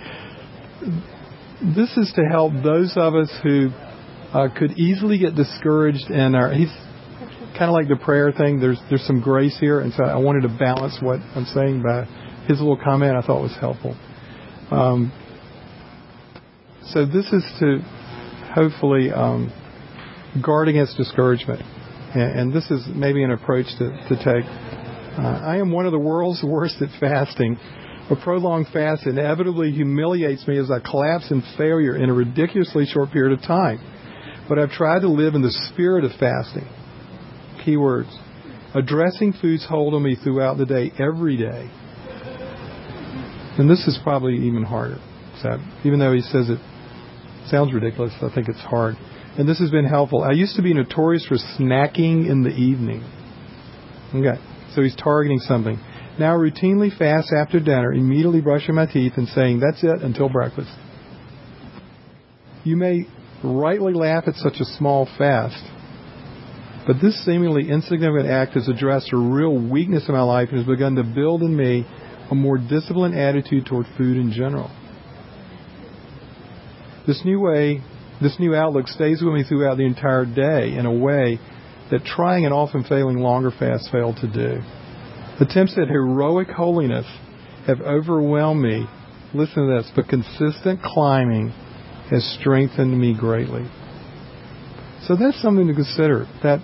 this is to help those of us who could easily get discouraged, and he's kind of like the prayer thing. There's some grace here, and so I wanted to balance what I'm saying by his little comment. I thought was helpful. So this is to hopefully guard against discouragement, and this is maybe an approach to take. I am one of the world's worst at fasting. A prolonged fast inevitably humiliates me as I collapse in failure in a ridiculously short period of time. But I've tried to live in the spirit of fasting. Key words. Addressing food's hold on me throughout the day, every day. And this is probably even harder. So even though he says it sounds ridiculous, I think it's hard. And this has been helpful. I used to be notorious for snacking in the evening. Okay, so he's targeting something. Now I routinely fast after dinner, immediately brushing my teeth and saying, that's it until breakfast. You may rightly laugh at such a small fast, but this seemingly insignificant act has addressed a real weakness in my life and has begun to build in me a more disciplined attitude toward food in general. This new outlook stays with me throughout the entire day in a way that trying and often failing longer fasts fail to do. Attempts at heroic holiness have overwhelmed me. Listen to this, but consistent climbing has strengthened me greatly. So that's something to consider. That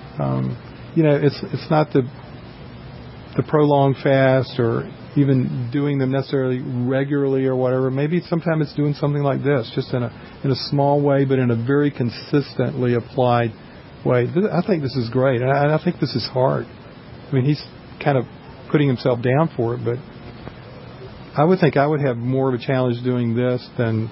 it's not the prolonged fast or even doing them necessarily regularly or whatever. Maybe sometimes it's doing something like this, just in a small way, but in a very consistently applied way. I think this is great, and I think this is hard. I mean, he's kind of putting himself down for it, but I would think I would have more of a challenge doing this than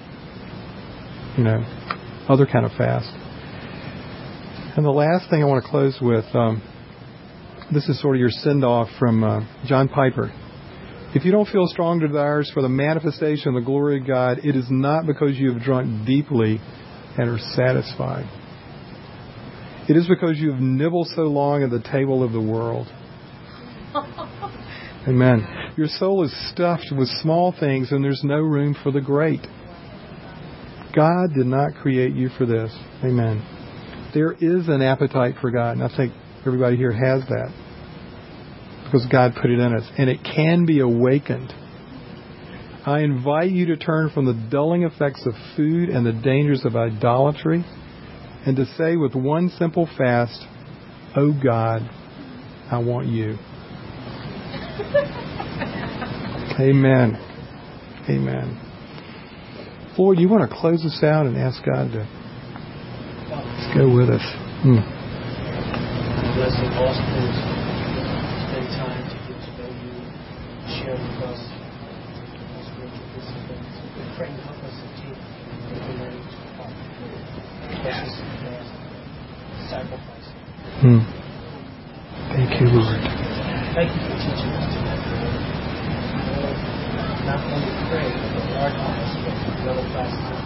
other kind of fast. And the last thing I want to close with, this is sort of your send-off from John Piper. If you don't feel strong desires for the manifestation of the glory of God, it is not because you have drunk deeply and are satisfied. It is because you have nibbled so long at the table of the world. Amen. Your soul is stuffed with small things and there's no room for the great. God did not create you for this. Amen. There is an appetite for God, and I think everybody here has that because God put it in us, and it can be awakened. I invite you to turn from the dulling effects of food and the dangers of idolatry and to say with one simple fast, oh God, I want you. Amen. Amen. Lord, you want to close us out and ask God to go with us. Bless the Gospels. Spend time to get to know you, share with us spiritual disciplines. We pray and help us to take the learning to heart. Precious and sacrifice. Thank you, Lord. Thank you for teaching us tonight. Lord, not only pray, but the large hours, but the other classes.